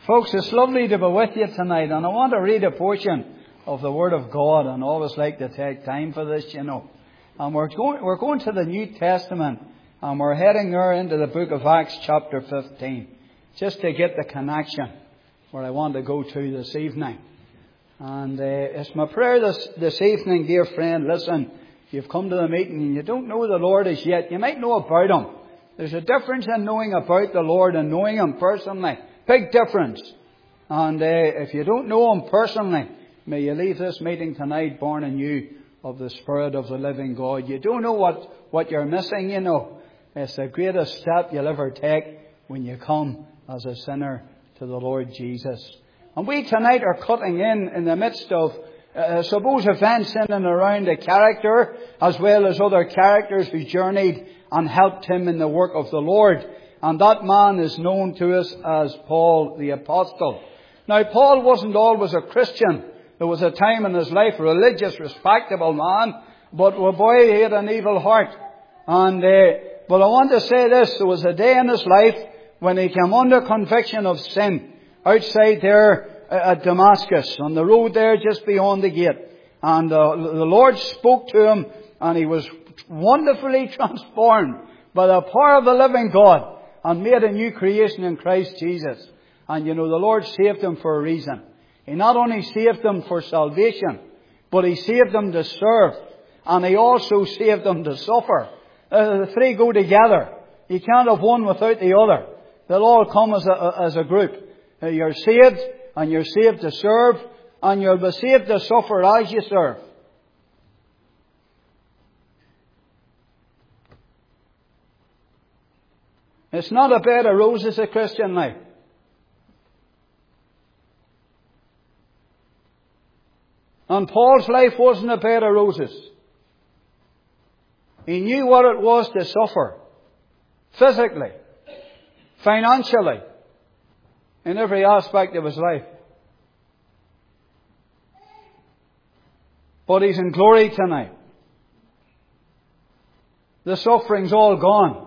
Folks, it's lovely to be with you tonight, and I want to read a portion of the Word of God, and I always like to take time for this, you know. And we're going to the New Testament, and we're heading there into the book of Acts chapter 15, just to get the connection where I want to go to this evening. And it's my prayer this evening, dear friend, listen, if you've come to the meeting and you don't know the Lord as yet, you might know about Him. There's a difference in knowing about the Lord and knowing Him personally. Big difference. And if you don't know Him personally, may you leave this meeting tonight born anew of the Spirit of the living God. You don't know what you're missing, you know. It's the greatest step you'll ever take when you come as a sinner to the Lord Jesus. And we tonight are cutting in the midst of, suppose, events in and around a character, as well as other characters who journeyed and helped him in the work of the Lord. And that man is known to us as Paul the Apostle. Now, Paul wasn't always a Christian. There was a time in his life, a religious, respectable man, but boy, he had an evil heart. And but I want to say this, there was a day in his life when he came under conviction of sin outside there at Damascus, on the road there just beyond the gate. And the Lord spoke to him, and he was wonderfully transformed by the power of the living God, and made a new creation in Christ Jesus. And you know, the Lord saved him for a reason. He not only saved him for salvation, but He saved him to serve. And He also saved him to suffer. The three go together. You can't have one without the other. They'll all come as a group. You're saved, and you're saved to serve, and you'll be saved to suffer as you serve. It's not a bed of roses, a Christian life. And Paul's life wasn't a bed of roses. He knew what it was to suffer. Physically, financially, in every aspect of his life. But he's in glory tonight. The suffering's all gone.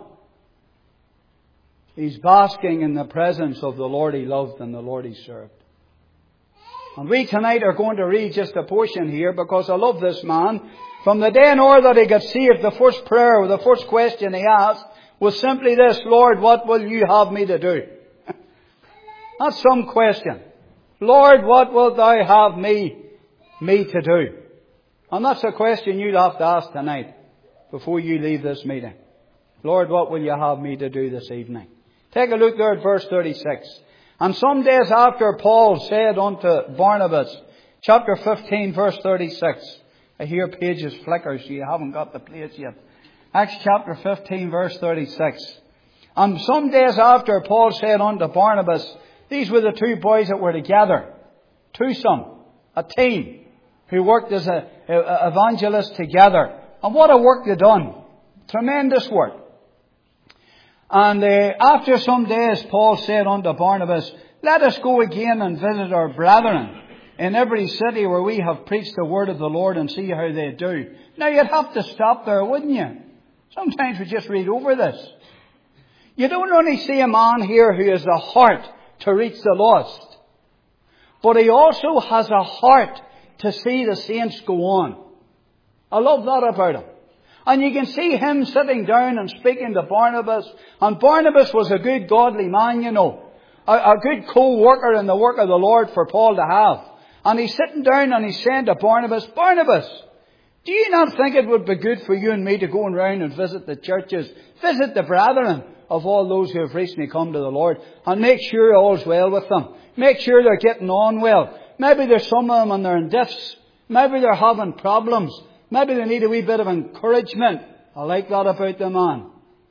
He's basking in the presence of the Lord he loved and the Lord he served. And we tonight are going to read just a portion here because I love this man. From the day and hour that he got saved, the first prayer, or the first question he asked was simply this: Lord, what will you have me to do? That's some question. Lord, what wilt thou have me to do? And that's a question you'd have to ask tonight before you leave this meeting. Lord, what will you have me to do this evening? Take a look there at verse 36. And some days after, Paul said unto Barnabas, chapter 15, verse 36. I hear pages flicker, so you haven't got the place yet. Acts chapter 15, verse 36. And some days after, Paul said unto Barnabas, these were the two boys that were together. Twosome, a team, who worked as an evangelist together. And what a work they done. Tremendous work. And after some days, Paul said unto Barnabas, let us go again and visit our brethren in every city where we have preached the word of the Lord, and see how they do. Now, you'd have to stop there, wouldn't you? Sometimes we just read over this. You don't only see a man here who has a heart to reach the lost, but he also has a heart to see the saints go on. I love that about him. And you can see him sitting down and speaking to Barnabas. And Barnabas was a good godly man, you know. A good co-worker in the work of the Lord for Paul to have. And he's sitting down and he's saying to Barnabas, Barnabas, do you not think it would be good for you and me to go around and visit the churches, visit the brethren of all those who have recently come to the Lord, and make sure all's well with them? Make sure they're getting on well. Maybe there's some of them and they're in diffs. Maybe they're having problems. Maybe they need a wee bit of encouragement. I like that about the man.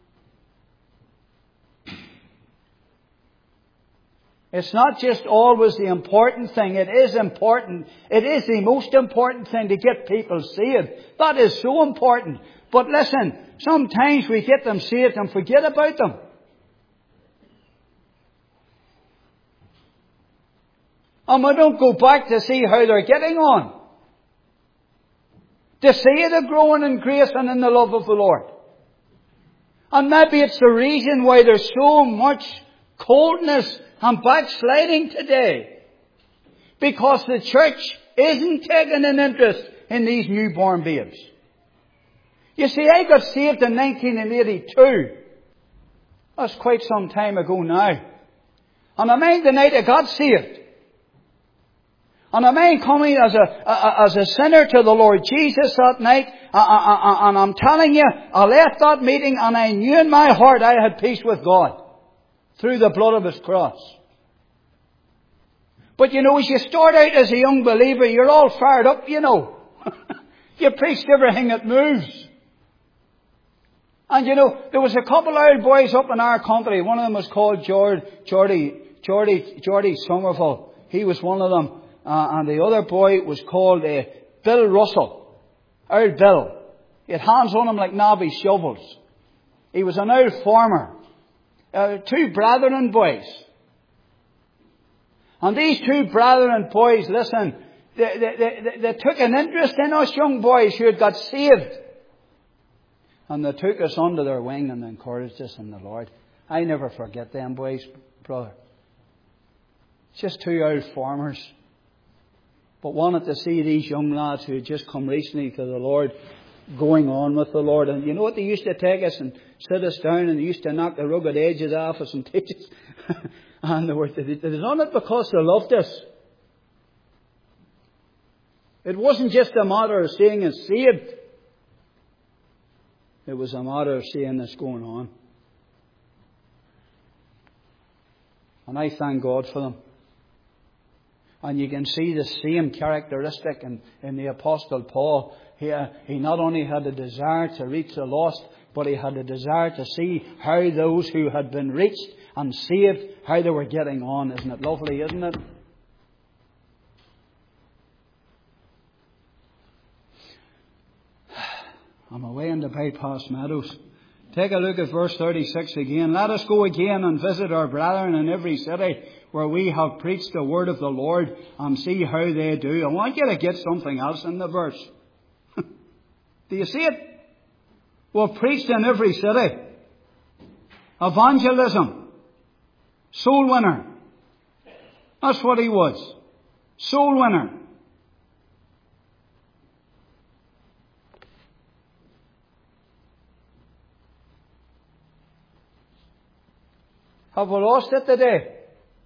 It's not just always the important thing. It is important. It is the most important thing to get people saved. That is so important. But listen, sometimes we get them saved and forget about them. And we don't go back to see how they're getting on. To see they're growing in grace and in the love of the Lord. And maybe it's the reason why there's so much coldness and backsliding today. Because the church isn't taking an interest in these newborn babes. You see, I got saved in 1982. That's quite some time ago now. And I mind the night I got saved. And I mind coming as a sinner to the Lord Jesus that night. And I'm telling you, I left that meeting and I knew in my heart I had peace with God. Through the blood of His cross. But you know, as you start out as a young believer, you're all fired up, you know. You preached everything that moves. And you know, there was a couple of old boys up in our country. One of them was called Geordie Somerville. He was one of them. And the other boy was called Bill Russell. Old Bill. He had hands on him like knobby shovels. He was an old farmer. Two brethren boys. And these two brethren boys, listen, they took an interest in us young boys who had got saved. And they took us under their wing and encouraged us in the Lord. I never forget them boys, brother. Just two old farmers. But wanted to see these young lads who had just come recently to the Lord going on with the Lord. And you know what? They used to take us and sit us down and they used to knock the rugged edges off us and teach us. And they done it because they loved us. It wasn't just a matter of seeing us saved. It was a matter of seeing this going on. And I thank God for them. And you can see the same characteristic in the Apostle Paul. He not only had a desire to reach the lost, but he had a desire to see how those who had been reached and saved, how they were getting on. Isn't it lovely, isn't it? I'm away in the bypass meadows. Take a look at verse 36 again. Let us go again and visit our brethren in every city where we have preached the word of the Lord and see how they do. I want you to get something else in the verse. Do you see it? We've preached in every city. Evangelism. Soul winner. That's what he was. Soul winner. Have we lost it today?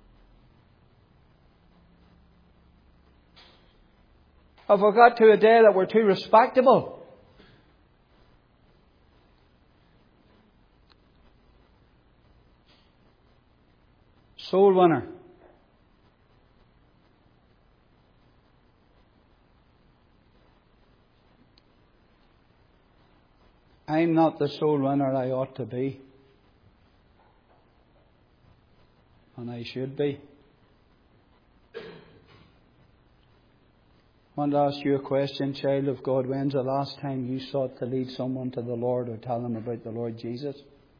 Have we got to a day that we're too respectable? Soul winner. I'm not the soul winner I ought to be. And I should be. I want to ask you a question, child of God. When's the last time you sought to lead someone to the Lord or tell them about the Lord Jesus?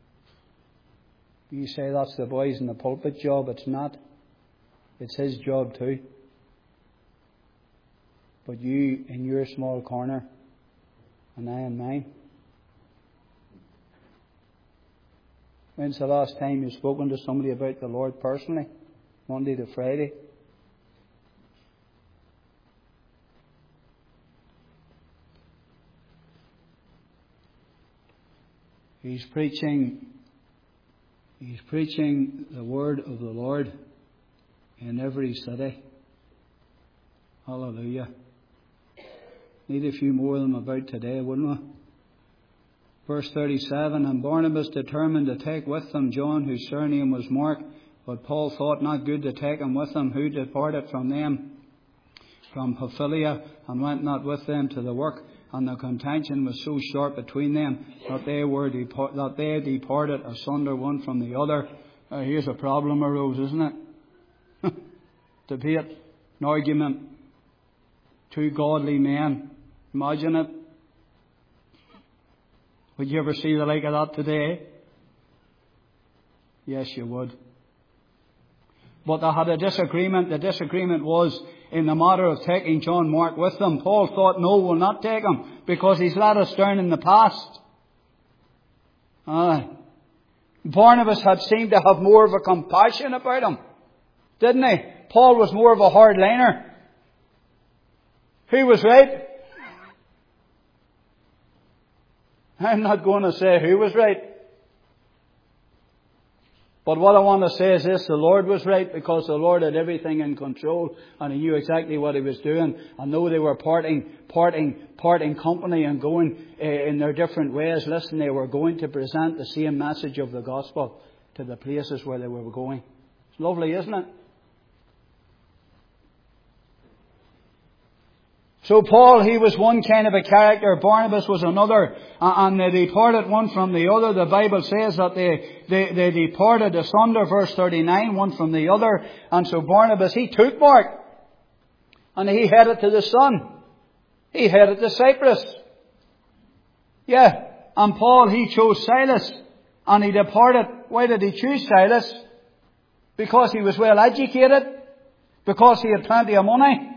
You say that's the boys in the pulpit job. It's not. It's his job too. But you in your small corner and I in mine. When's the last time you've spoken to somebody about the Lord personally? Monday to Friday? He's preaching the word of the Lord in every city. Hallelujah. Need a few more of them about today, wouldn't we? Verse 37, and Barnabas determined to take with them John, whose surname was Mark, but Paul thought not good to take him with them, who departed from them from Pamphylia, and went not with them to the work. And the contention was so sharp between them that they departed asunder one from the other. Here's a problem arose, isn't it? Debate, an argument, two godly men. Imagine it. Would you ever see the like of that today? Yes, you would. But they had a disagreement. The disagreement was in the matter of taking John Mark with them. Paul thought, no, we'll not take him because he's let us down in the past. Barnabas had seemed to have more of a compassion about him. Didn't he? Paul was more of a hardliner. Who was right? I'm not going to say who was right. But what I want to say is this: the Lord was right, because the Lord had everything in control and He knew exactly what He was doing. And though they were parting company and going in their different ways, listen, they were going to present the same message of the gospel to the places where they were going. It's lovely, isn't it? So Paul, he was one kind of a character. Barnabas was another. And they departed one from the other. The Bible says that they departed asunder, verse 39, one from the other. And so Barnabas, he took Mark. And he headed to the sun. He headed to Cyprus. Yeah. And Paul, he chose Silas. And he departed. Why did he choose Silas? Because he was well educated. Because he had plenty of money.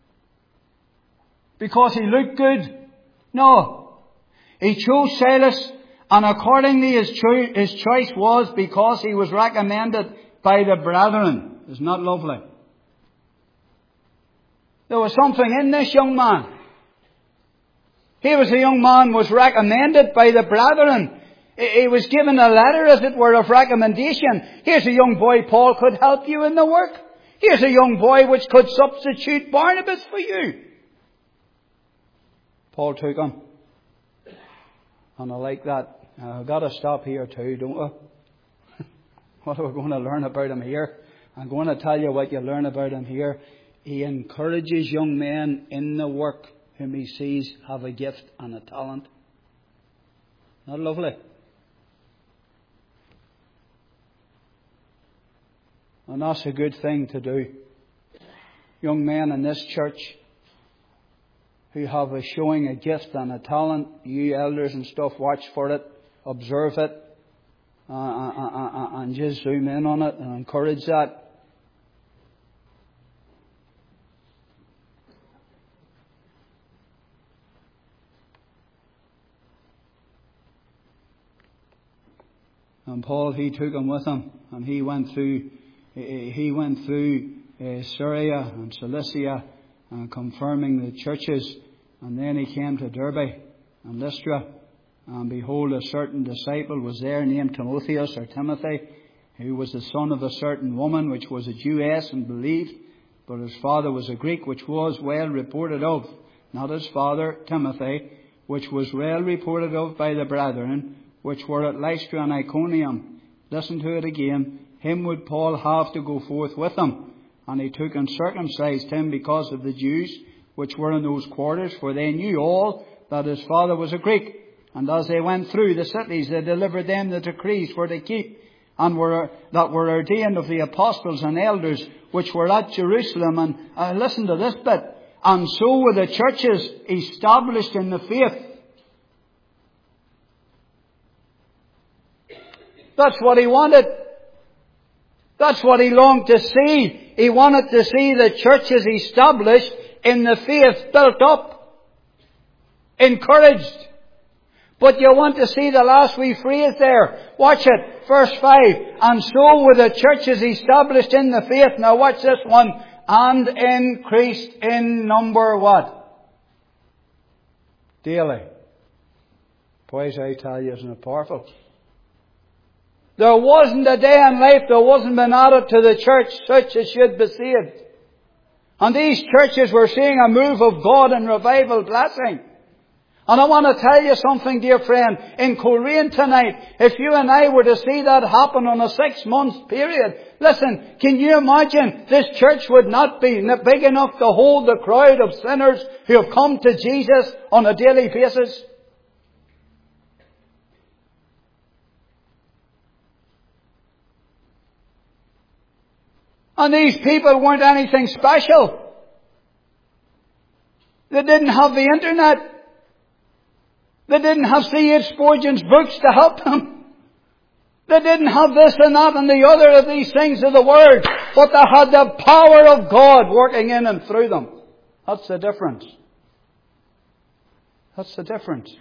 Because he looked good? No. He chose Silas, and accordingly his choice was because he was recommended by the brethren. Isn't that lovely? There was something in this young man. He was a young man, was recommended by the brethren. He was given a letter, as it were, of recommendation. Here's a young boy, Paul could help you in the work. Here's a young boy which could substitute Barnabas for you. Paul took him. And I like that. I've got to stop here too, don't I? What are we going to learn about him here? I'm going to tell you what you learn about him here. He encourages young men in the work whom he sees have a gift and a talent. Not lovely? And that's a good thing to do. Young men in this church who have showing a gift and a talent, you elders and stuff, watch for it, observe it, and just zoom in on it and encourage that. And Paul, he took him with him, and he went through Syria and Cilicia, confirming the churches. And then he came to Derbe and Lystra, and behold, a certain disciple was there named Timotheus, or Timothy, who was the son of a certain woman which was a Jewess and believed, but his father was a Greek, which was well reported of, not his father Timothy, which was well reported of by the brethren which were at Lystra and Iconium. Listen to it again. Him would Paul have to go forth with him. And he took and circumcised him because of the Jews which were in those quarters, for they knew all that his father was a Greek. And as they went through the cities, they delivered them the decrees for to keep, and that were ordained of the apostles and elders which were at Jerusalem. And listen to this bit. And so were the churches established in the faith. That's what he wanted. That's what he longed to see. He wanted to see the churches established in the faith, built up, encouraged. But you want to see the last wee phrase there. Watch it. Verse 5. And so were the churches established in the faith. Now watch this one. And increased in number what? Daily. Boys, I tell you, isn't it powerful? There wasn't a day in life there wasn't been added to the church such as should be saved. And these churches were seeing a move of God and revival blessing. And I want to tell you something, dear friend. In Coleraine tonight, if you and I were to see that happen on a 6-month period, listen, can you imagine this church would not be big enough to hold the crowd of sinners who have come to Jesus on a daily basis? And these people weren't anything special. They didn't have the internet. They didn't have C.H. Spurgeon's books to help them. They didn't have this and that and the other of these things of the Word. But they had the power of God working in and through them. That's the difference. That's the difference.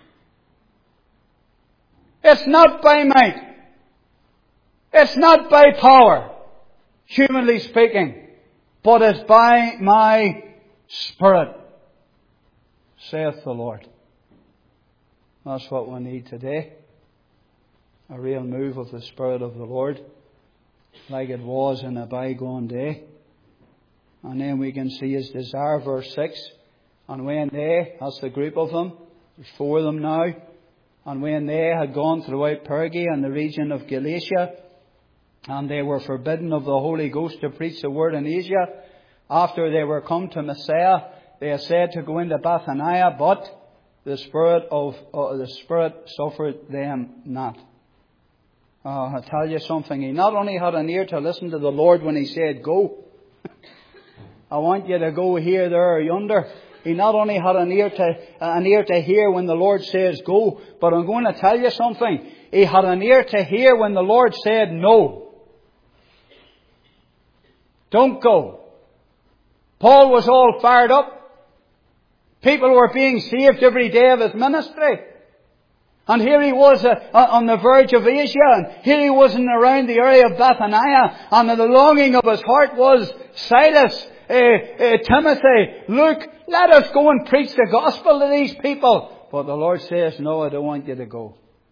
It's not by might. It's not by power. humanly speaking, but it's by my Spirit, saith the Lord. That's what we need today. A real move of the Spirit of the Lord, like it was in a bygone day. And then we can see His desire, verse 6. And when they, that's the group of them, there's 4 of them now, and when they had gone throughout Perge and the region of Galatia, and they were forbidden of the Holy Ghost to preach the word in Asia, after they were come to Mysia, they said to go into Bithynia, but the Spirit suffered them not. I tell you something, He not only had an ear to listen to the Lord when He said go, I want you to go here, there, or yonder. He not only had an ear to hear when the Lord says go, but I'm going to tell you something. He had an ear to hear when the Lord said no. Don't go. Paul was all fired up. People were being saved every day of his ministry. And here he was on the verge of Asia, and here he was around the area of Bithynia, and the longing of his heart was, Silas, Timothy, Luke, let us go and preach the gospel to these people. But the Lord says, no, I don't want you to go.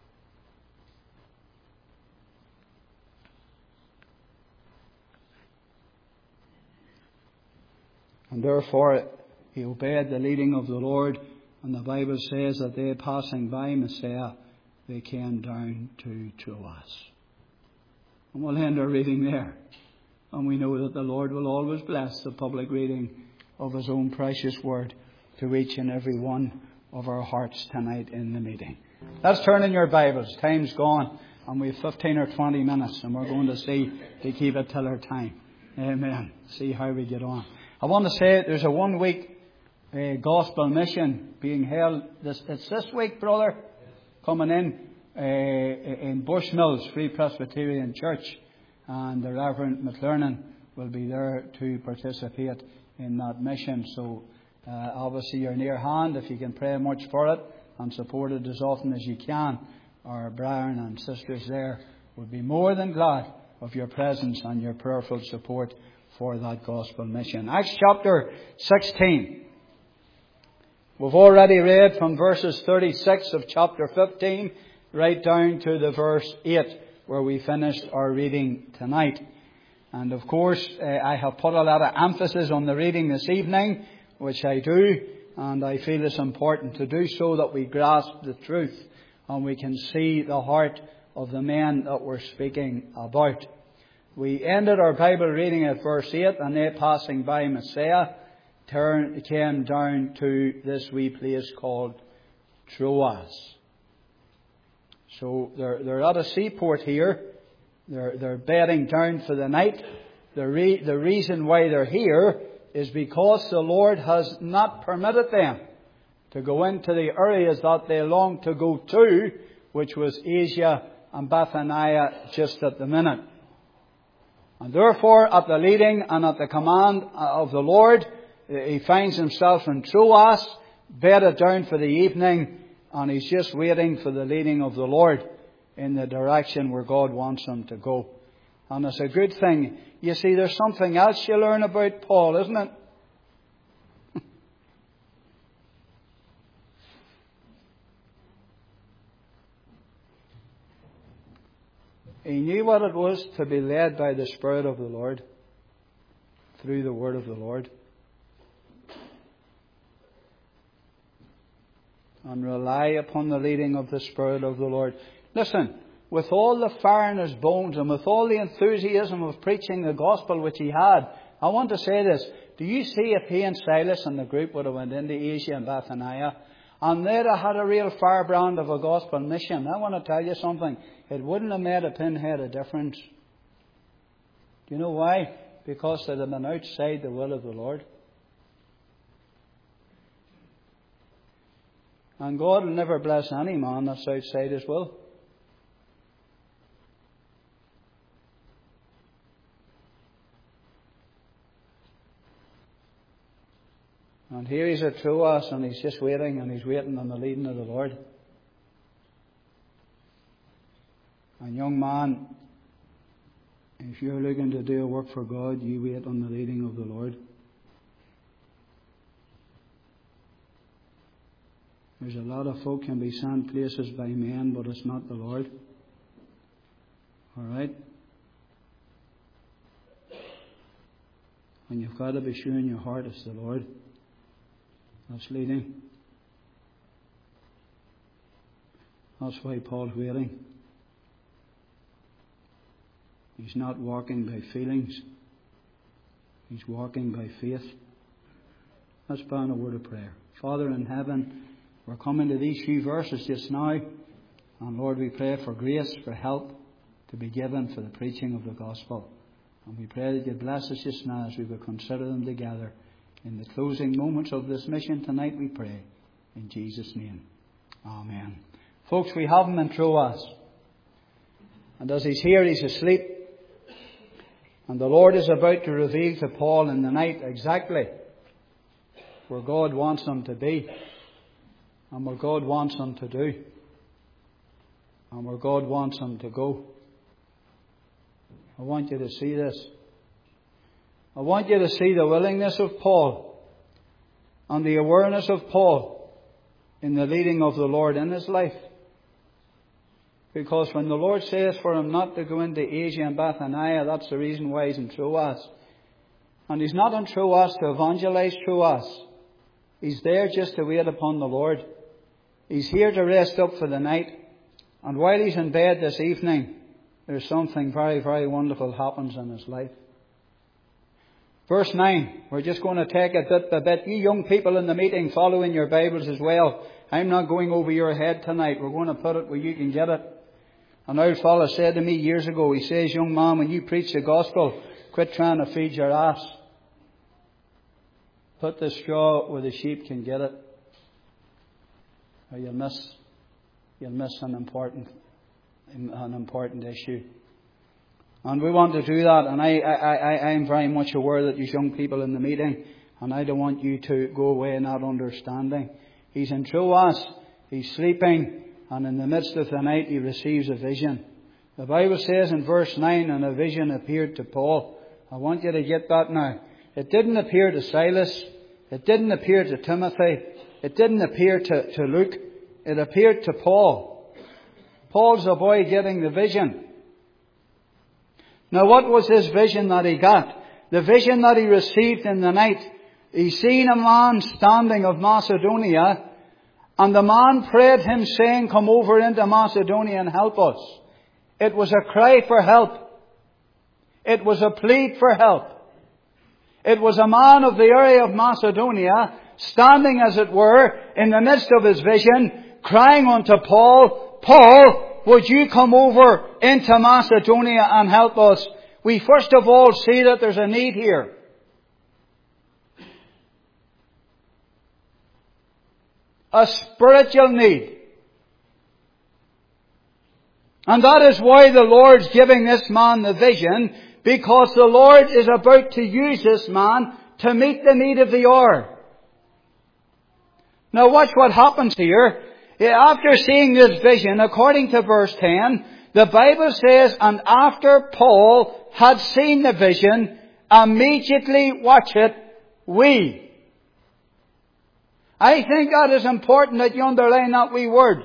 And therefore he obeyed the leading of the Lord, and the Bible says that they, passing by Mysia, they came down to Troas. And we'll end our reading there. And we know that the Lord will always bless the public reading of His own precious word to each and every one of our hearts tonight in the meeting. Let's turn in your Bibles. Time's gone, and we have 15 or 20 minutes, and we're going to see to keep it till our time. Amen. See how we get on. I want to say there's a 1-week gospel mission being held. It's this week, brother, coming in Bushmills Free Presbyterian Church. And the Reverend McLernan will be there to participate in that mission. So obviously you're near hand if you can pray much for it and support it as often as you can. Our Brian and sisters there would be more than glad of your presence and your prayerful support for that gospel mission. Acts chapter 16. We've already read from verses 36 of chapter 15 right down to the verse 8. Where we finished our reading tonight. And of course, I have put a lot of emphasis on the reading this evening, which I do, and I feel it's important to do so that we grasp the truth and we can see the heart of the men that we're speaking about. We ended our Bible reading at verse 8, and they, passing by Mysia, came down to this wee place called Troas. So they're at a seaport here. They're bedding down for the night. The reason why they're here is because the Lord has not permitted them to go into the areas that they long to go to, which was Asia and Bithynia just at the minute. And therefore, at the leading and at the command of the Lord, he finds himself in Troas, bedded down for the evening, and he's just waiting for the leading of the Lord in the direction where God wants him to go. And it's a good thing. You see, there's something else you learn about Paul, isn't it? He knew what it was to be led by the Spirit of the Lord through the Word of the Lord. And rely upon the leading of the Spirit of the Lord. Listen, with all the fire in his bones and with all the enthusiasm of preaching the gospel which he had, I want to say this. Do you see if he and Silas and the group would have went into Asia and Bithynia and they'd have had a real firebrand of a gospel mission? I want to tell you something. It wouldn't have made a pinhead of difference. Do you know why? Because they'd have been outside the will of the Lord. And God will never bless any man that's outside His will. And here he's at Troas and he's just waiting, and he's waiting on the leading of the Lord. And young man, If you're looking to do a work for God, you wait on the leading of the Lord. There's a lot of folk can be sent places by men, but it's not the Lord. Alright? And you've got to be sure in your heart it's the Lord that's leading. That's why Paul's waiting. He's not walking by feelings. He's walking by faith. Let's bow in a word of prayer. Father in heaven, we're coming to these few verses just now. And Lord, we pray for grace, for help to be given for the preaching of the gospel. And we pray that you bless us just now as we will consider them together. In the closing moments of this mission tonight, we pray. In Jesus' name. Amen. Folks, we have him in Troas. And as he's here, he's asleep. And the Lord is about to reveal to Paul in the night exactly where God wants him to be. And what God wants him to do. And where God wants him to go. I want you to see this. I want you to see the willingness of Paul and the awareness of Paul in the leading of the Lord in his life. Because when the Lord says for him not to go into Asia and Bithynia, that's the reason why he's in Troas. And he's not in Troas to evangelize Troas. He's there just to wait upon the Lord. He's here to rest up for the night. And while he's in bed this evening, there's something very, very wonderful happens in his life. Verse 9, we're just going to take it bit by bit. You young people in the meeting, follow in your Bibles as well. I'm not going over your head tonight. We're going to put it where you can get it. An old fellow said to me years ago, he says, young man, when you preach the gospel, quit trying to feed your ass. Put the straw where the sheep can get it. Or you'll miss an important issue. And we want to do that. And I am very much aware that you young people in the meeting, and I don't want you to go away not understanding. He's in Troas. He's sleeping. And in the midst of the night, he receives a vision. The Bible says in verse 9, and a vision appeared to Paul. I want you to get that now. It didn't appear to Silas. It didn't appear to Timothy. It didn't appear to Luke. It appeared to Paul. Paul's the boy getting the vision. Now what was his vision that he got? The vision that he received in the night. He seen a man standing of Macedonia, and the man prayed him saying, come over into Macedonia and help us. It was a cry for help. It was a plead for help. It was a man of the area of Macedonia, standing as it were, in the midst of his vision, crying unto Paul, Paul, would you come over into Macedonia and help us? We first of all see that there's a need here. A spiritual need. And that is why the Lord's giving this man the vision, because the Lord is about to use this man to meet the need of the hour. Now watch what happens here. After seeing this vision, according to verse 10, the Bible says, and after Paul had seen the vision, immediately, watch it, we. I think that is important that you underline that wee word.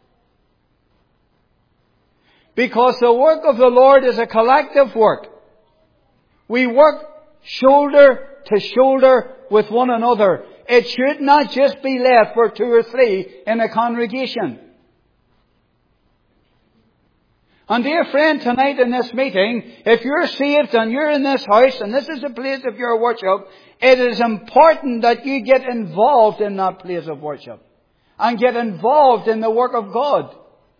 Because the work of the Lord is a collective work. We work shoulder to shoulder with one another. It should not just be left for 2 or 3 in a congregation. And dear friend, tonight in this meeting, if you're saved and you're in this house and this is a place of your worship, it is important that you get involved in that place of worship and get involved in the work of God.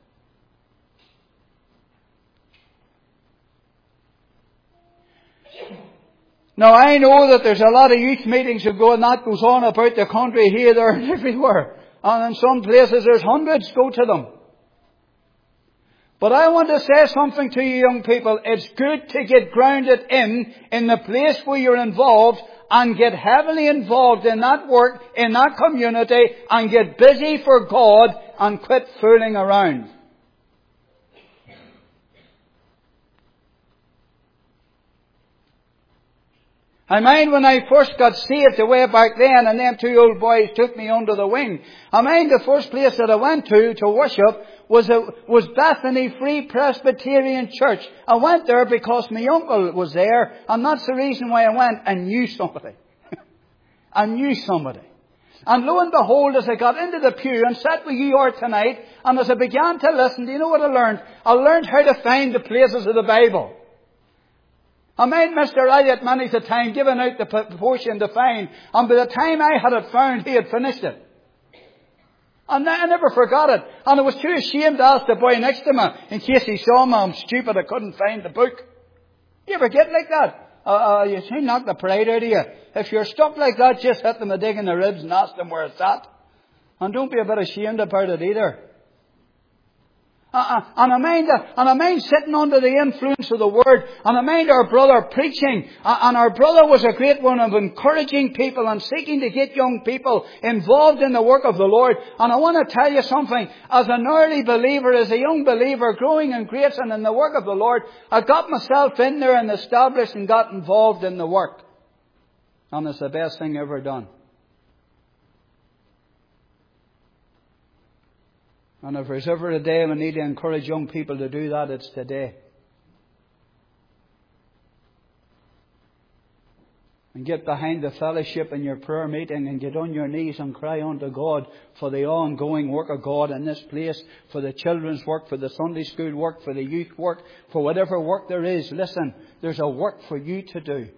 Now I know that there's a lot of youth meetings that goes on about the country here, there and everywhere. And in some places there's hundreds go to them. But I want to say something to you young people. It's good to get grounded in the place where you're involved and get heavily involved in that work, in that community, and get busy for God and quit fooling around. I mind when I first got saved way back then, and them two old boys took me under the wing. I mind the first place that I went to worship was Bethany Free Presbyterian Church. I went there because my uncle was there, and that's the reason why I went. I knew somebody. I knew somebody. And lo and behold, as I got into the pew and sat with you all tonight, and as I began to listen, do you know what I learned? I learned how to find the places of the Bible. I made Mr. Elliot many's a time giving out the portion to find, and by the time I had it found, he had finished it. And I never forgot it. And I was too ashamed to ask the boy next to me, in case he saw me, I'm stupid, I couldn't find the book. You ever get like that? You see, knock the pride out of you. If you're stuck like that, just hit them a dig in the ribs and ask them where it's at. And don't be a bit ashamed about it either. And I mind sitting under the influence of the Word. And I mind our brother preaching. And our brother was a great one of encouraging people and seeking to get young people involved in the work of the Lord. And I want to tell you something. As an early believer, as a young believer, growing in grace and in the work of the Lord, I got myself in there and established and got involved in the work. And it's the best thing ever done. And if there's ever a day we need to encourage young people to do that, it's today. And get behind the fellowship in your prayer meeting and get on your knees and cry unto God for the ongoing work of God in this place, for the children's work, for the Sunday school work, for the youth work, for whatever work there is. Listen, there's a work for you to do.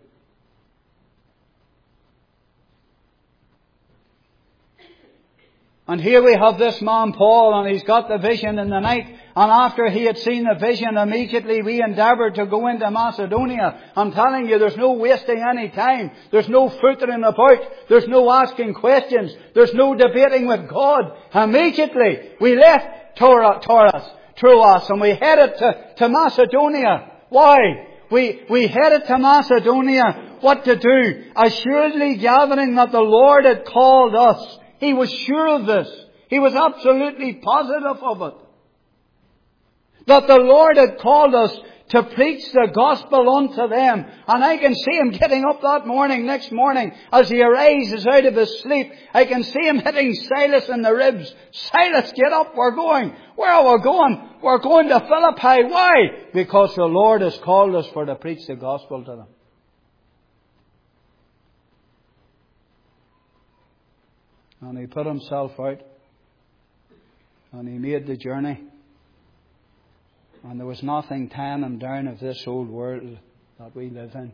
And here we have this man Paul, and he's got the vision in the night. And after he had seen the vision, immediately we endeavoured to go into Macedonia. I'm telling you, there's no wasting any time. There's no footering about. There's no asking questions. There's no debating with God. Immediately we left Troas, and we headed to Macedonia. Why? We headed to Macedonia. What to do? Assuredly gathering that the Lord had called us. He was sure of this. He was absolutely positive of it. That the Lord had called us to preach the gospel unto them. And I can see him getting up that next morning, as he arises out of his sleep. I can see him hitting Silas in the ribs. Silas, get up, we're going. Where are we going? We're going to Philippi. Why? Because the Lord has called us to preach the gospel to them. And he put himself out. And he made the journey. And there was nothing tying him down of this old world that we live in.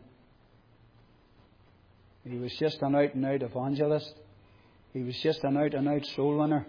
He was just an out and out evangelist. He was just an out and out soul winner.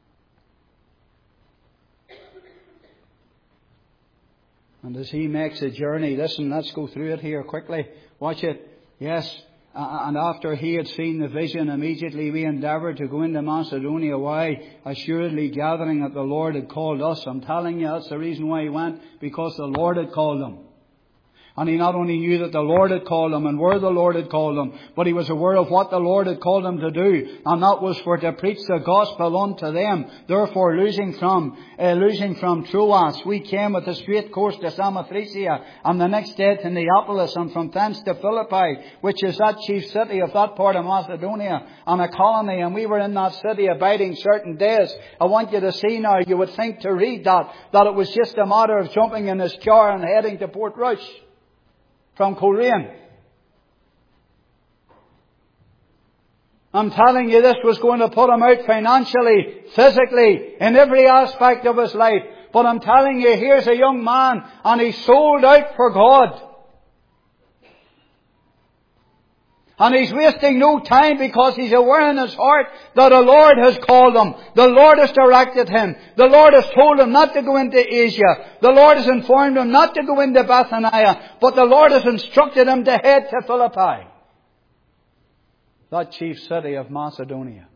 And as he makes a journey, listen, let's go through it here quickly. Watch it. Yes. And after he had seen the vision, immediately we endeavoured to go into Macedonia. Why? Assuredly gathering that the Lord had called us. I'm telling you, that's the reason why he went. Because the Lord had called him. And he not only knew that the Lord had called him and where the Lord had called him, but he was aware of what the Lord had called him to do. And that was for to preach the gospel unto them. Therefore, losing from Troas, we came with a straight course to Samothracia, and the next day to Neapolis, and from thence to Philippi, which is that chief city of that part of Macedonia, and a colony. And we were in that city abiding certain days. I want you to see now, you would think to read that it was just a matter of jumping in his car and heading to Port Rush from Coleraine. I'm telling you, this was going to put him out financially, physically, in every aspect of his life. But I'm telling you, here's a young man, and he's sold out for God. And he's wasting no time, because he's aware in his heart that the Lord has called him. The Lord has directed him. The Lord has told him not to go into Asia. The Lord has informed him not to go into Bithynia. But the Lord has instructed him to head to Philippi, that chief city of Macedonia,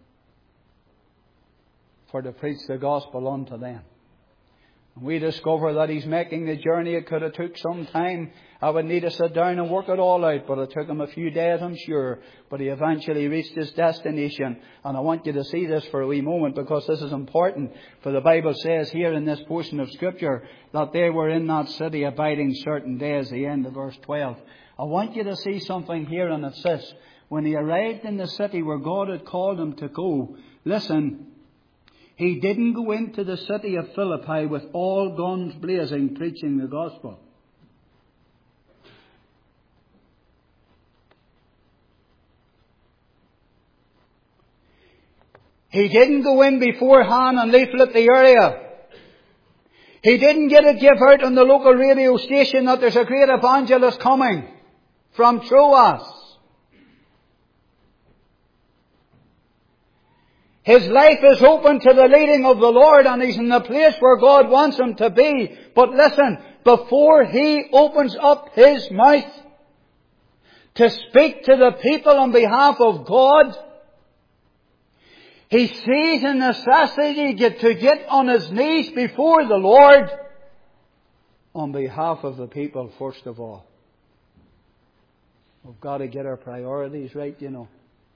for to preach the gospel unto them. And we discover that he's making the journey. It could have took some time. I would need to sit down and work it all out, but it took him a few days, I'm sure. But he eventually reached his destination. And I want you to see this for a wee moment, because this is important. For the Bible says here in this portion of Scripture that they were in that city abiding certain days, the end of verse 12. I want you to see something here, and it says, when he arrived in the city where God had called him to go, listen, he didn't go into the city of Philippi with all guns blazing, preaching the gospel. He didn't go in beforehand and leaflet the area. He didn't get it give out on the local radio station that there's a great evangelist coming from Troas. His life is open to the leading of the Lord, and he's in the place where God wants him to be. But listen, before he opens up his mouth to speak to the people on behalf of God, he sees a necessity to get on his knees before the Lord on behalf of the people first of all. We've got to get our priorities right, you know.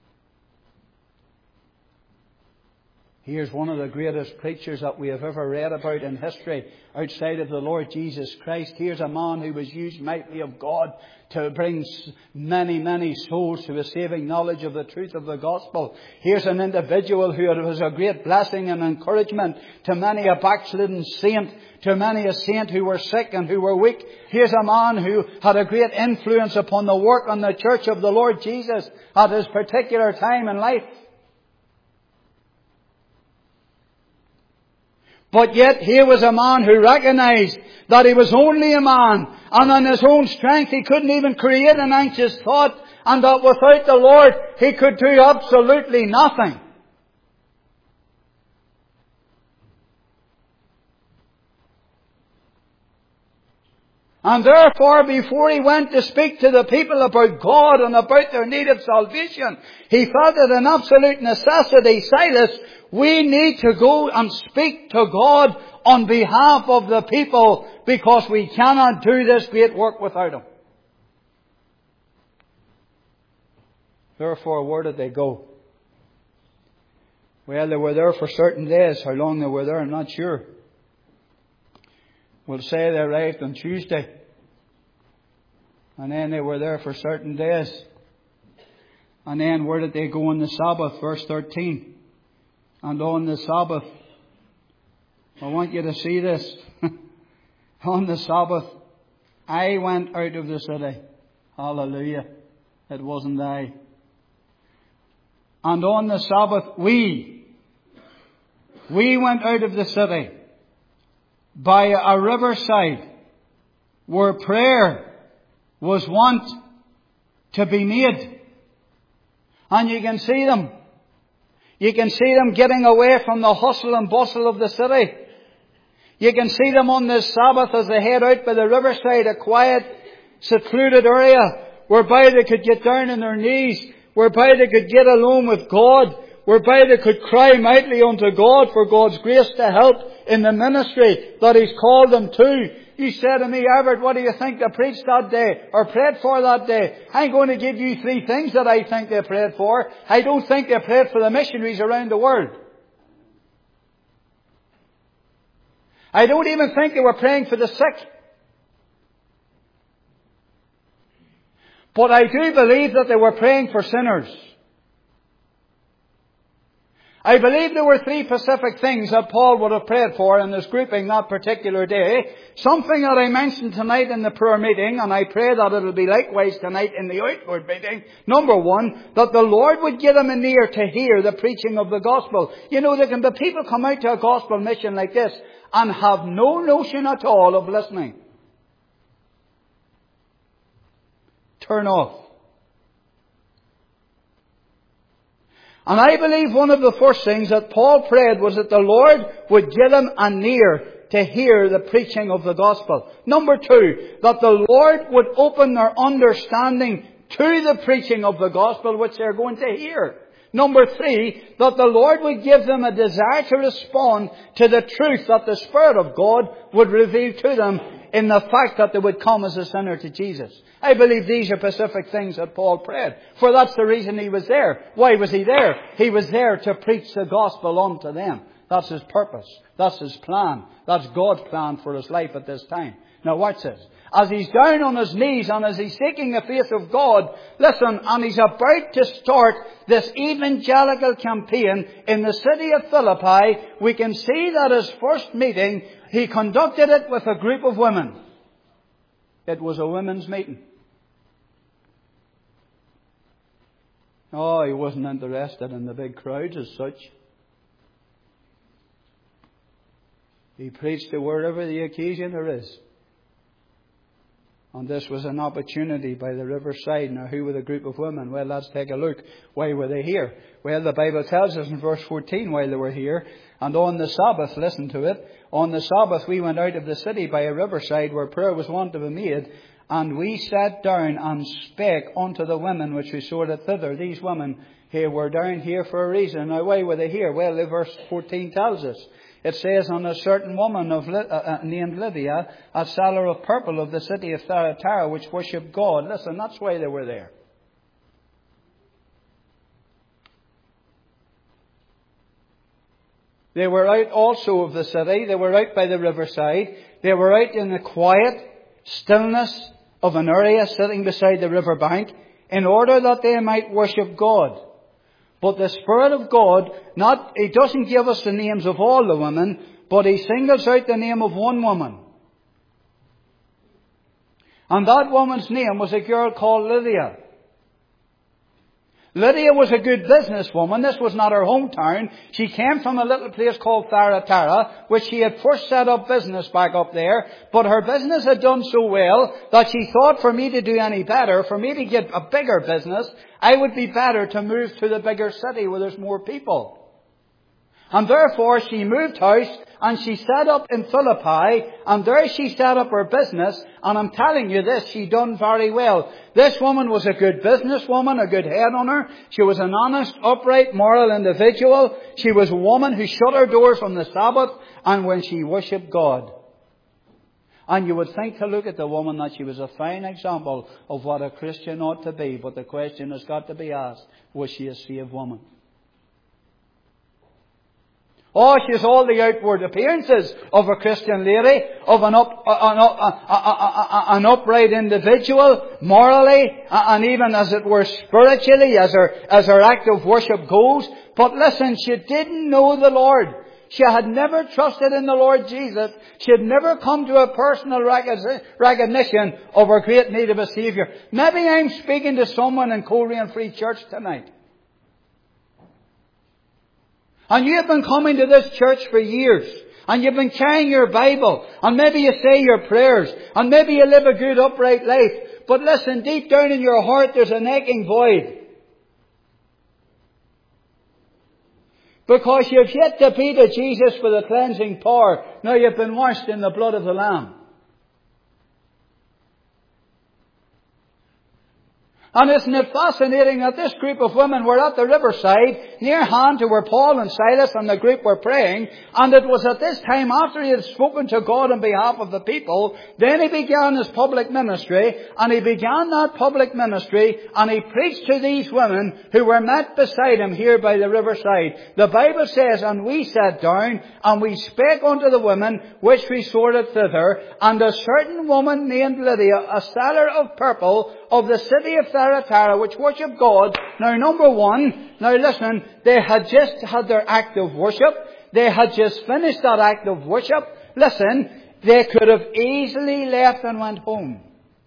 Here's one of the greatest preachers that we have ever read about in history outside of the Lord Jesus Christ. Here's a man who was used mightily of God to bring many, many souls to a saving knowledge of the truth of the gospel. Here's an individual who was a great blessing and encouragement to many a backslidden saint, to many a saint who were sick and who were weak. Here's a man who had a great influence upon the work on the church of the Lord Jesus at his particular time in life. But yet here was a man who recognized that he was only a man, and on his own strength he couldn't even create an anxious thought, and that without the Lord he could do absolutely nothing. And therefore, before he went to speak to the people about God and about their need of salvation, he felt it an absolute necessity. Silas, we need to go and speak to God on behalf of the people, because we cannot do this great work without him. Therefore, where did they go? Well, they were there for certain days. How long they were there, I'm not sure. We'll say they arrived on Tuesday. And then they were there for certain days. And then where did they go on the Sabbath? Verse 13. And on the Sabbath, I want you to see this. On the Sabbath, I went out of the city. Hallelujah. It wasn't I. And on the Sabbath, we went out of the city by a riverside where prayer was wont to be made. And you can see them. You can see them getting away from the hustle and bustle of the city. You can see them on this Sabbath as they head out by the riverside, a quiet, secluded area whereby they could get down on their knees, whereby they could get alone with God, whereby they could cry mightily unto God for God's grace to help in the ministry that He's called them to. You said to me, Everett, what do you think they preached that day or prayed for that day? I'm going to give you 3 things that I think they prayed for. I don't think they prayed for the missionaries around the world. I don't even think they were praying for the sick. But I do believe that they were praying for sinners. I believe there were 3 specific things that Paul would have prayed for in this grouping that particular day. Something that I mentioned tonight in the prayer meeting, and I pray that it will be likewise tonight in the outward meeting. Number 1, that the Lord would give them an ear to hear the preaching of the gospel. You know, there can be people come out to a gospel mission like this and have no notion at all of listening. Turn off. And I believe one of the first things that Paul prayed was that the Lord would give him an ear to hear the preaching of the gospel. Number 2, that the Lord would open their understanding to the preaching of the gospel which they're going to hear. Number 3, that the Lord would give them a desire to respond to the truth that the Spirit of God would reveal to them in the fact that they would come as a sinner to Jesus. I believe these are specific things that Paul prayed. For that's the reason he was there. Why was he there? He was there to preach the gospel unto them. That's his purpose. That's his plan. That's God's plan for his life at this time. Now watch this. As he's down on his knees and as he's seeking the face of God, listen, and he's about to start this evangelical campaign in the city of Philippi, we can see that his first meeting, he conducted it with a group of women. It was a women's meeting. Oh, he wasn't interested in the big crowds as such. He preached to wherever the occasion there is. And this was an opportunity by the riverside. Now, who were the group of women? Well, let's take a look. Why were they here? Well, the Bible tells us in verse 14 why they were here. And on the Sabbath, listen to it, on the Sabbath we went out of the city by a riverside where prayer was wont to be made. And we sat down and spake unto the women which resorted thither. These women here were down here for a reason. Now, why were they here? Well, verse 14 tells us. It says, on a certain woman named Lydia, a seller of purple of the city of Thyatira, which worshipped God. Listen, that's why they were there. They were out also of the city. They were out by the riverside. They were out in the quiet stillness of an area sitting beside the river bank in order that they might worship God. But the Spirit of God, He doesn't give us the names of all the women, but He singles out the name of one woman. And that woman's name was a girl called Lydia. Lydia was a good businesswoman. This was not her hometown. She came from a little place called Thyatira, which she had first set up business back up there. But her business had done so well that she thought, for me to do any better, for me to get a bigger business, I would be better to move to the bigger city where there's more people. And therefore she moved house and she set up in Philippi, and there she set up her business. And I'm telling you this, she done very well. This woman was a good businesswoman, a good head on her. She was an honest, upright, moral individual. She was a woman who shut her doors on the Sabbath and when she worshipped God. And you would think, to look at the woman, that she was a fine example of what a Christian ought to be. But the question has got to be asked, was she a saved woman? Oh, she has all the outward appearances of a Christian lady, of an upright individual, morally, and even as it were spiritually, as her act of worship goes. But listen, she didn't know the Lord. She had never trusted in the Lord Jesus. She had never come to a personal recognition of her great need of a Saviour. Maybe I'm speaking to someone in Coleraine Free Church tonight. And you have been coming to this church for years. And you've been carrying your Bible. And maybe you say your prayers. And maybe you live a good upright life. But listen, deep down in your heart there's an aching void. Because you've yet to be to Jesus for the cleansing power. Now you've been washed in the blood of the Lamb. And isn't it fascinating that this group of women were at the riverside, near hand to where Paul and Silas and the group were praying, and it was at this time, after he had spoken to God on behalf of the people, then he began his public ministry, and he began that public ministry, and he preached to these women who were met beside him here by the riverside. The Bible says, and we sat down, and we spake unto the women which resorted thither, and a certain woman named Lydia, a seller of purple, of the city of Thyatira, which worshipped God. Now, number one, now listen, they had just had their act of worship. They had just finished that act of worship. Listen, they could have easily left and went home.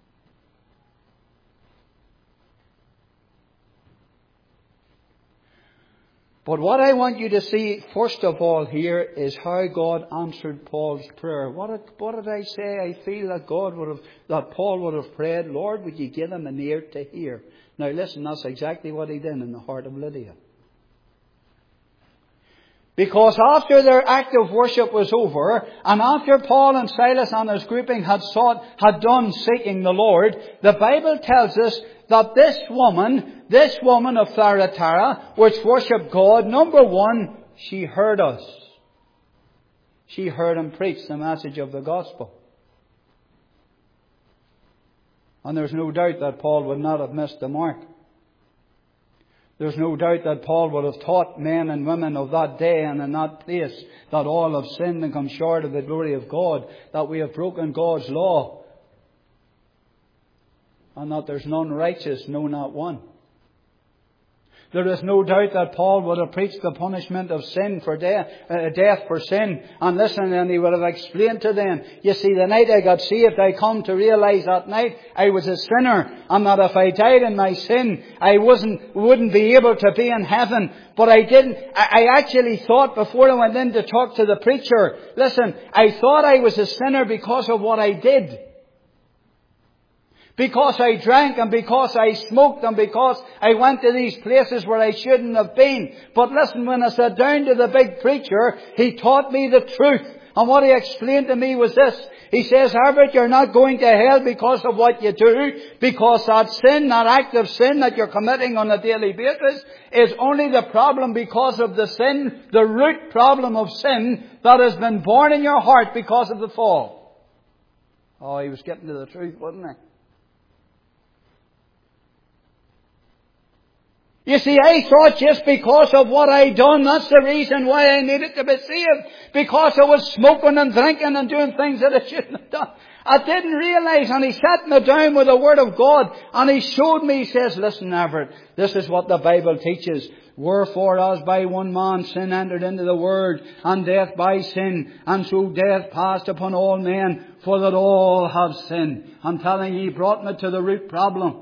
But what I want you to see, first of all, here is how God answered Paul's prayer. What did I say? I feel that that Paul would have prayed, Lord, would you give him an ear to hear? Now listen, that's exactly what he did in the heart of Lydia. Because after their act of worship was over, and after Paul and Silas and his grouping had done seeking the Lord, the Bible tells us that this woman of Thyatira, which worshipped God, number one, she heard us. She heard him preach the message of the gospel. And there's no doubt that Paul would not have missed the mark. There's no doubt that Paul would have taught men and women of that day and in that place that all have sinned and come short of the glory of God, that we have broken God's law, and that there's none righteous, no, not one. There is no doubt that Paul would have preached the punishment of sin for death for sin. And listen, and he would have explained to them, you see, the night I got saved, I come to realize that night I was a sinner, and that if I died in my sin, I wouldn't be able to be in heaven. But I didn't. I actually thought before I went in to talk to the preacher, listen, I thought I was a sinner because of what I did. Because I drank and because I smoked and because I went to these places where I shouldn't have been. But listen, when I sat down to the big preacher, he taught me the truth. And what he explained to me was this. He says, Herbert, you're not going to hell because of what you do. Because that sin, that act of sin that you're committing on a daily basis is only the problem because of the sin, the root problem of sin that has been born in your heart because of the fall. Oh, he was getting to the truth, wasn't he? You see, I thought just because of what I'd done, that's the reason why I needed to be saved. Because I was smoking and drinking and doing things that I shouldn't have done. I didn't realize, and he sat me down with the Word of God, and he showed me, he says, listen, Everett, this is what the Bible teaches. Wherefore, as by one man sin entered into the world, and death by sin, and so death passed upon all men, for that all have sinned. I'm telling you, he brought me to the root problem.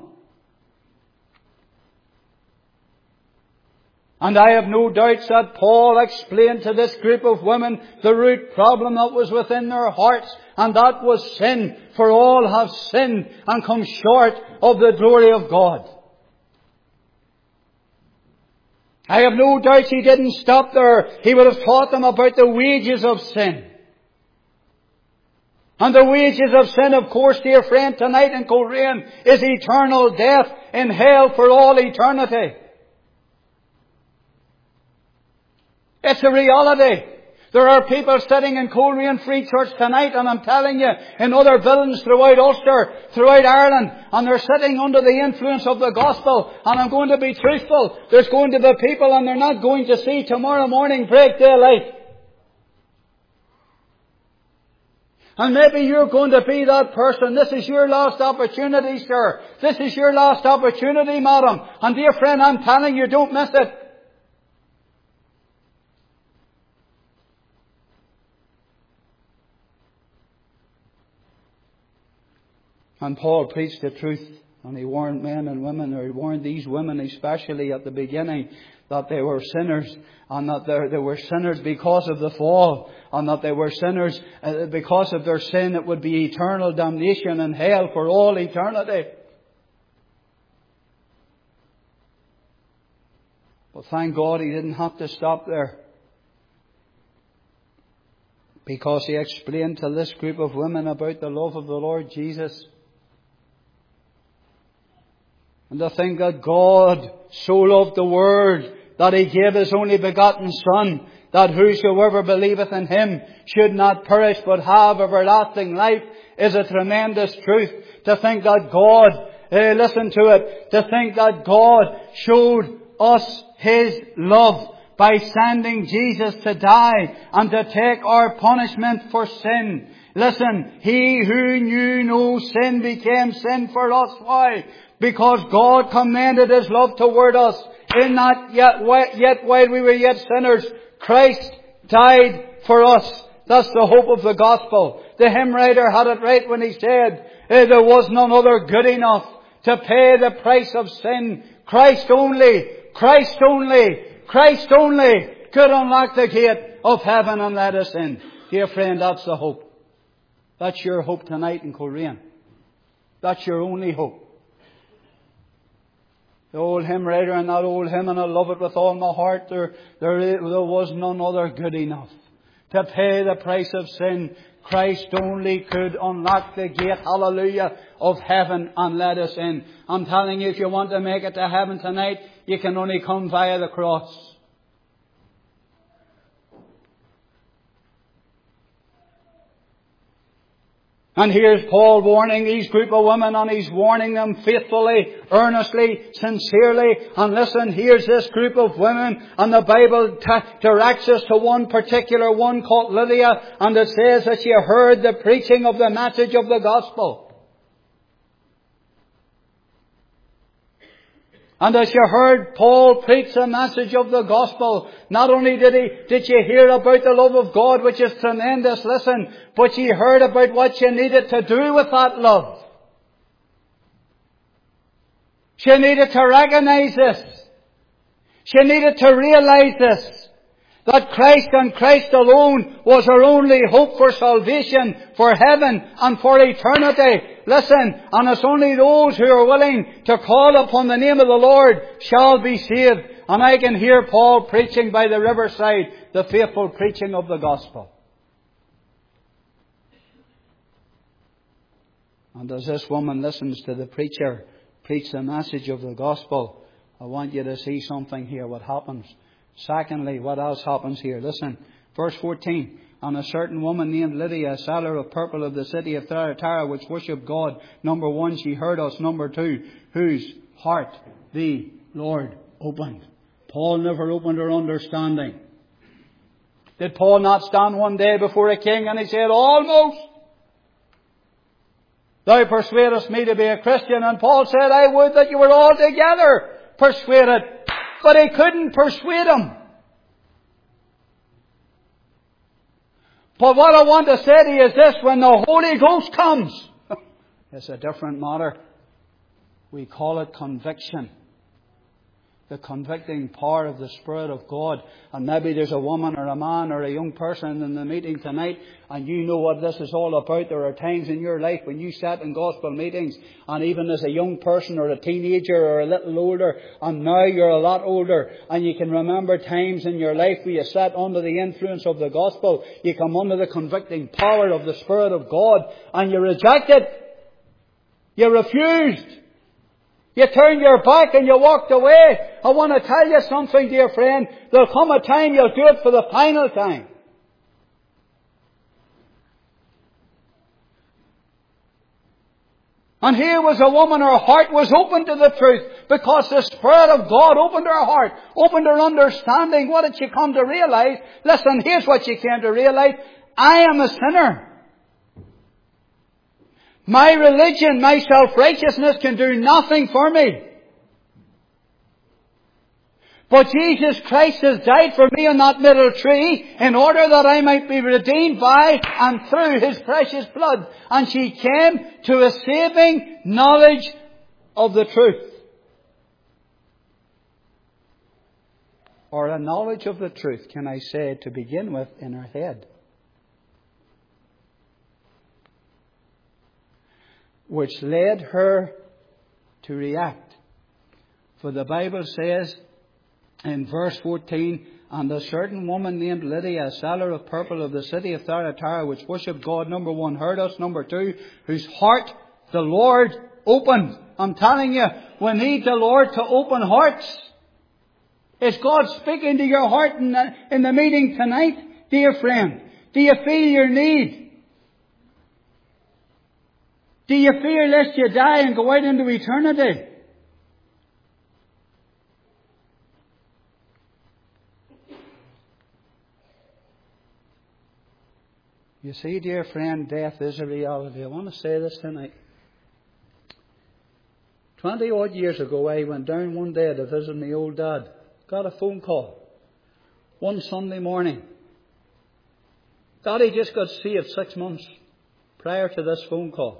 And I have no doubts that Paul explained to this group of women the root problem that was within their hearts, and that was sin. For all have sinned and come short of the glory of God. I have no doubts he didn't stop there. He would have taught them about the wages of sin. And the wages of sin, of course, dear friend, tonight in Coleraine is eternal death in hell for all eternity. It's a reality. There are people sitting in Coleraine Free Church tonight, and I'm telling you, in other buildings throughout Ulster, throughout Ireland, and they're sitting under the influence of the gospel, and I'm going to be truthful, there's going to be people and they're not going to see tomorrow morning break daylight. And maybe you're going to be that person. This is your last opportunity, sir. This is your last opportunity, madam. And dear friend, I'm telling you, don't miss it. And Paul preached the truth, and he warned men and women, or he warned these women especially at the beginning, that they were sinners, and that they were sinners because of the fall, and that they were sinners because of their sin. It would be eternal damnation in hell for all eternity. But thank God he didn't have to stop there, because he explained to this group of women about the love of the Lord Jesus. And to think that God so loved the world that he gave his only begotten Son, that whosoever believeth in him should not perish but have everlasting life, is a tremendous truth. To think that God, listen to it, to think that God showed us his love by sending Jesus to die and to take our punishment for sin. Listen, he who knew no sin became sin for us. Why? Because God commended his love toward us, in that yet while we were yet sinners, Christ died for us. That's the hope of the gospel. The hymn writer had it right when he said, there was none other good enough to pay the price of sin. Christ only, Christ only, Christ only could unlock the gate of heaven and let us in. Dear friend, that's the hope. That's your hope tonight in Coleraine. That's your only hope. The old hymn writer and that old hymn, and I love it with all my heart, there was none other good enough to pay the price of sin. Christ only could unlock the gate, hallelujah, of heaven and let us in. I'm telling you, if you want to make it to heaven tonight, you can only come via the cross. And here's Paul warning these group of women, and he's warning them faithfully, earnestly, sincerely. And listen, here's this group of women, and the Bible directs us to one particular one called Lydia, and it says that she heard the preaching of the message of the gospel. And as you heard Paul preach the message of the gospel, not only did you hear about the love of God, which is tremendous, listen, but you heard about what you needed to do with that love. She needed to recognize this. She needed to realize this. That Christ and Christ alone was her only hope for salvation, for heaven and for eternity. Listen, and it's only those who are willing to call upon the name of the Lord shall be saved. And I can hear Paul preaching by the riverside, the faithful preaching of the gospel. And as this woman listens to the preacher preach the message of the gospel, I want you to see something here, what happens. Secondly, what else happens here? Listen, verse 14. And a certain woman named Lydia, a seller of purple of the city of Thyatira, which worshipped God. Number one, she heard us. Number two, whose heart the Lord opened. Paul never opened her understanding. Did Paul not stand one day before a king and he said, almost thou persuadest me to be a Christian? And Paul said, I would that you were altogether persuaded. But he couldn't persuade him. But what I want to say to you is this: when the Holy Ghost comes, it's a different matter. We call it conviction. The convicting power of the Spirit of God. And maybe there's a woman or a man or a young person in the meeting tonight, and you know what this is all about. There are times in your life when you sat in gospel meetings, and even as a young person or a teenager or a little older, and now you're a lot older, and you can remember times in your life where you sat under the influence of the gospel. You come under the convicting power of the Spirit of God, and you rejected. You refused. You turned your back and you walked away. I want to tell you something, dear friend. There'll come a time you'll do it for the final time. And here was a woman, her heart was open to the truth because the Spirit of God opened her heart, opened her understanding. What did she come to realize? Listen, here's what she came to realize. I am a sinner. My religion, my self-righteousness can do nothing for me. But Jesus Christ has died for me on that middle tree in order that I might be redeemed by and through His precious blood. And she came to a saving knowledge of the truth. Or a knowledge of the truth, can I say, to begin with, in her head. Which led her to react. For the Bible says in verse 14, and a certain woman named Lydia, a seller of purple of the city of Thyatira, which worshipped God, number one, heard us, number two, whose heart the Lord opened. I'm telling you, we need the Lord to open hearts. Is God speaking to your heart in the meeting tonight, dear friend? Do you feel your need? Do you fear lest you die and go out into eternity? You see, dear friend, death is a reality. I want to say this tonight. 20 odd years ago, I went down one day to visit my old dad. Got a phone call one Sunday morning. Daddy just got saved 6 months prior to this phone call.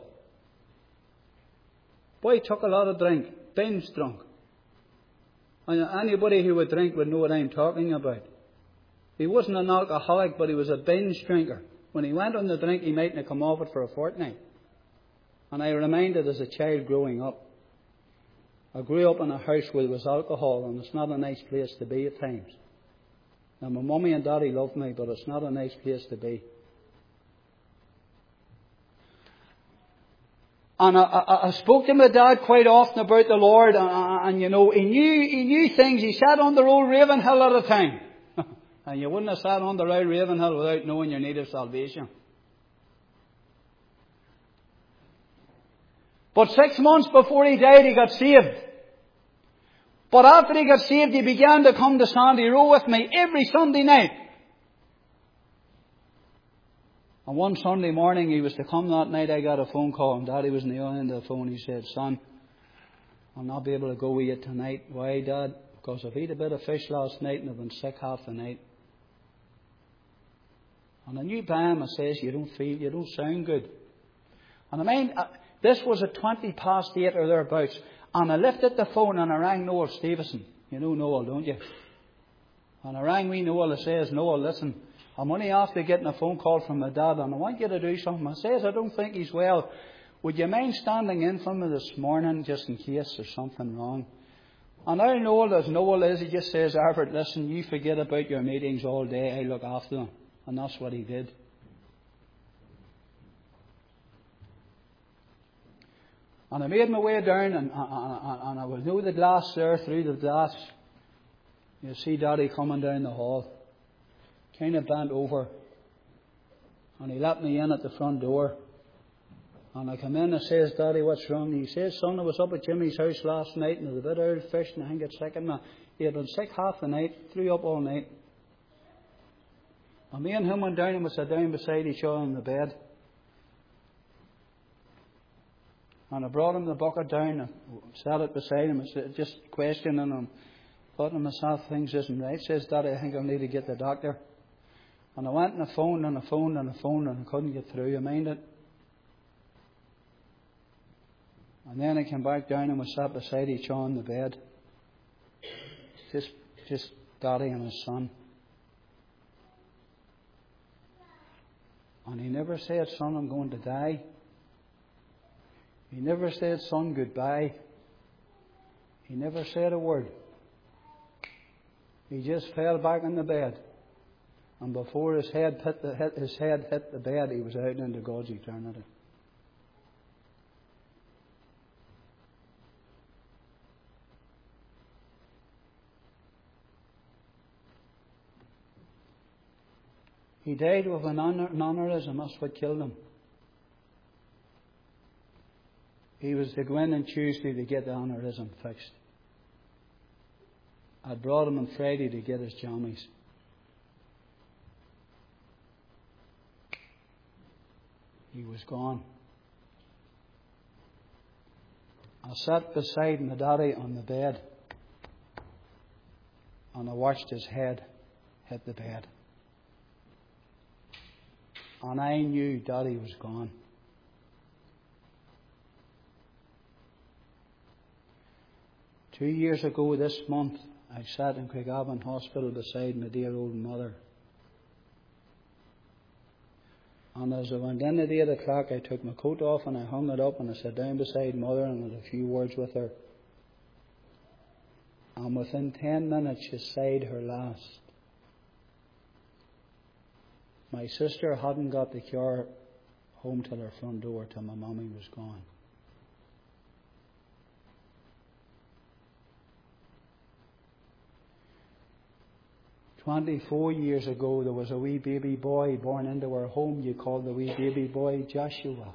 Boy, took a lot of drink, binge drunk. And anybody who would drink would know what I'm talking about. He wasn't an alcoholic, but he was a binge drinker. When he went on the drink, he mightn't have come off it for a fortnight. And I reminded as a child growing up, I grew up in a house where there was alcohol, and it's not a nice place to be at times. Now, my mummy and daddy loved me, but it's not a nice place to be. And I spoke to my dad quite often about the Lord, and you know, he knew things. He sat on the old Ravenhill at a time. And you wouldn't have sat on the old Ravenhill without knowing your need of salvation. But 6 months before he died, he got saved. But after he got saved, he began to come to Sandy Row with me every Sunday night. And one Sunday morning, he was to come that night. I got a phone call, and Daddy was on the other end of the phone. He said, "Son, I'll not be able to go with you tonight." "Why, Dad?" "Because I've eaten a bit of fish last night and I've been sick half the night." And I knew by him, I says, you don't sound good. And I mean, this was at 8:20 or thereabouts. And I lifted the phone and I rang Noel Stevenson. You know Noel, don't you? And I rang me Noel. I says, "Noel, listen, I'm only after getting a phone call from my dad and I want you to do something." I says, "I don't think he's well. Would you mind standing in for me this morning just in case there's something wrong?" And I know as Noel is, he just says, "Alfred, listen, you forget about your meetings all day. I look after them." And that's what he did. And I made my way down, and I would know the glass there, through the glass. You see Daddy coming down the hall, kind of bent over. And he let me in at the front door. And I come in and says, "Daddy, what's wrong?" He says, "Son, I was up at Jimmy's house last night and there was a bit of old fish and I think it's sick in me." He had been sick half the night, threw up all night. And me and him went down and we sat down beside each other on the bed. And I brought him the bucket down and sat it beside him and just questioning him. Thought to myself, things isn't right. Says, "Daddy, I think I'll need to get the doctor." And I went and I phoned and I phoned and I phoned and I couldn't get through. You mind it? And then I came back down and we sat beside each other on the bed. Just Daddy and his son. And he never said, "Son, I'm going to die." He never said, "Son, goodbye." He never said a word. He just fell back in the bed. And before his head hit the bed, he was out into God's eternity. He died with an aneurysm. That's what killed him. He was to go in on Tuesday to get the aneurysm fixed. I brought him on Friday to get his jammies. He was gone. I sat beside my daddy on the bed and I watched his head hit the bed. And I knew Daddy was gone. Two years ago this month, I sat in Craigavon Hospital beside my dear old mother. And as I went in at 8 o'clock, I took my coat off and I hung it up and I sat down beside Mother and had a few words with her. And within 10 minutes, she sighed her last. My sister hadn't got the car home till her front door till my mummy was gone. "24 years ago, there was a wee baby boy born into our home. You called the wee baby boy Joshua.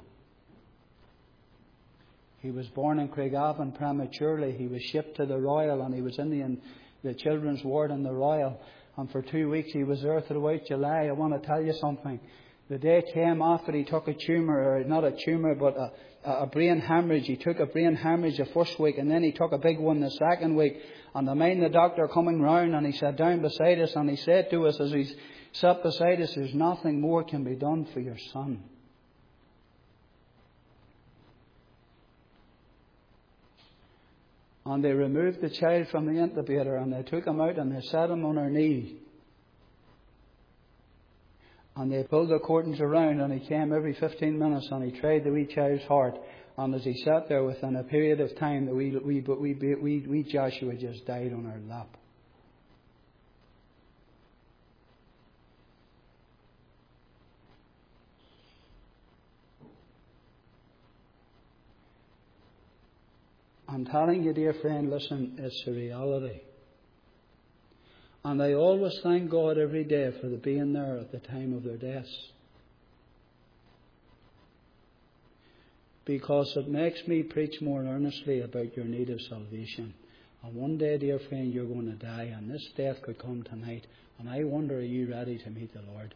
He was born in Craigavon prematurely. He was shipped to the Royal and he was in the children's ward in the Royal. And for 2 weeks he was there throughout July. I want to tell you something. The day came after he took a tumour, or not a tumour, but a brain hemorrhage. He took a brain hemorrhage the first week and then he took a big one the second week. And I mind the doctor coming round and he sat down beside us and he said to us as he sat beside us, "There's nothing more can be done for your son." And they removed the child from the incubator and they took him out and they set him on her knee. And they pulled the curtains around and he came every 15 minutes and he tried the wee child's heart. And as he sat there within a period of time, the wee Joshua just died on her lap. I'm telling you, dear friend, listen, it's a reality. And I always thank God every day for the being there at the time of their deaths. because it makes me preach more earnestly about your need of salvation. And one day, dear friend, you're going to die, and this death could come tonight. And I wonder, are you ready to meet the Lord?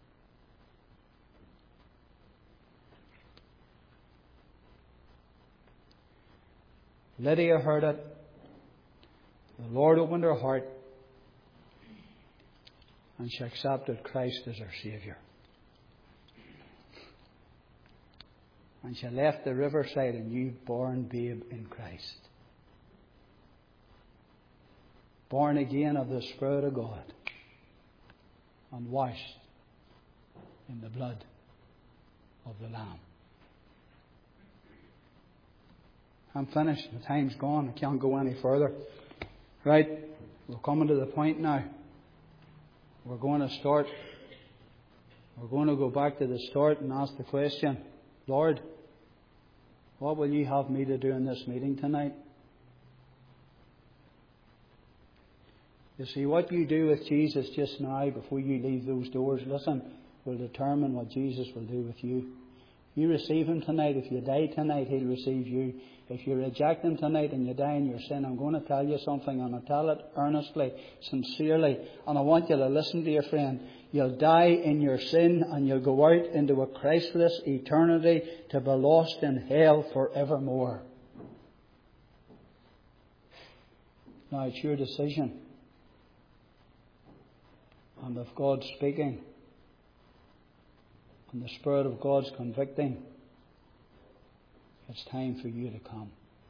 Lydia heard it. The Lord opened her heart, and she accepted Christ as her Saviour. And she left the riverside a newborn babe in Christ. Born again of the Spirit of God and washed in the blood of the Lamb. I'm finished. The time's gone. I can't go any further. Right, we're coming to the point now. We're going to start. We're going to go back to the start and ask the question, Lord, what will you have me to do in this meeting tonight? You see, what you do with Jesus just now before you leave those doors, listen, will determine what Jesus will do with you. You receive Him tonight. If you die tonight, He'll receive you. If you reject Him tonight and you die in your sin, I'm going to tell you something, and I tell it earnestly, sincerely, and I want you to listen, dear friend. You'll die in your sin, and you'll go out into a Christless eternity to be lost in hell forevermore. Now, it's your decision. And if God's speaking, and the Spirit of God's convicting, it's time for you to come.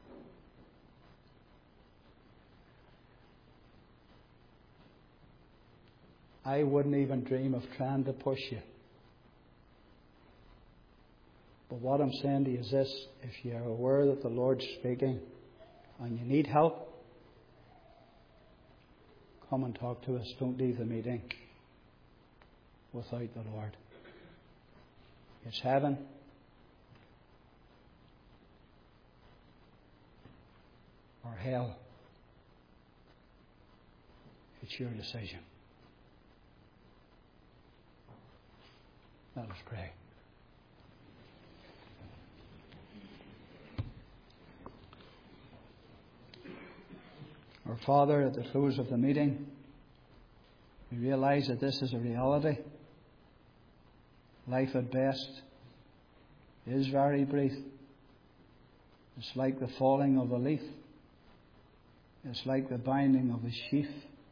I wouldn't even dream of trying to push you. But what I'm saying to you is this: if you're aware that the Lord's speaking and you need help, come and talk to us. Don't leave the meeting without the Lord. It's heaven or hell. It's your decision. Let us pray. Our Father, at the close of the meeting, we realize that this is a reality. Life at best is very brief. It's like the falling of a leaf. It's like the binding of a sheaf.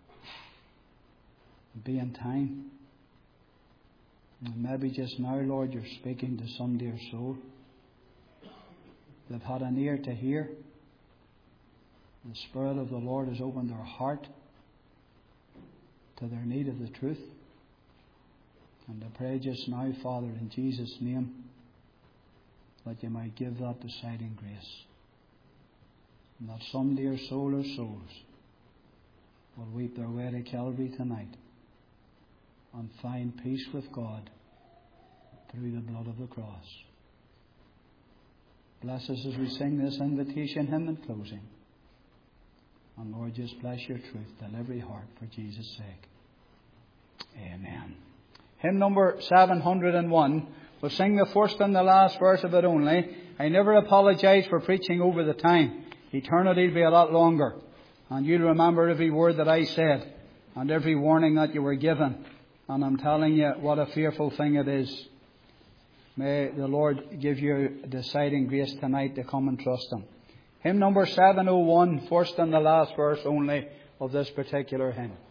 Be in time. And maybe just now, Lord, you're speaking to some dear soul. They've had an ear to hear. The Spirit of the Lord has opened their heart to their need of the truth. And I pray just now, Father, in Jesus' name, that you might give that deciding grace. And that some dear soul or souls will weep their way to Calvary tonight and find peace with God through the blood of the cross. Bless us as we sing this invitation hymn in closing. And Lord, just bless your truth to every heart for Jesus' sake. Amen. Hymn number 701. We'll sing the first and the last verse of it only. I never apologise for preaching over the time. Eternity will be a lot longer. And you'll remember every word that I said and every warning that you were given. And I'm telling you what a fearful thing it is. May the Lord give you deciding grace tonight to come and trust Him. Hymn number 701, first and the last verse only of this particular hymn.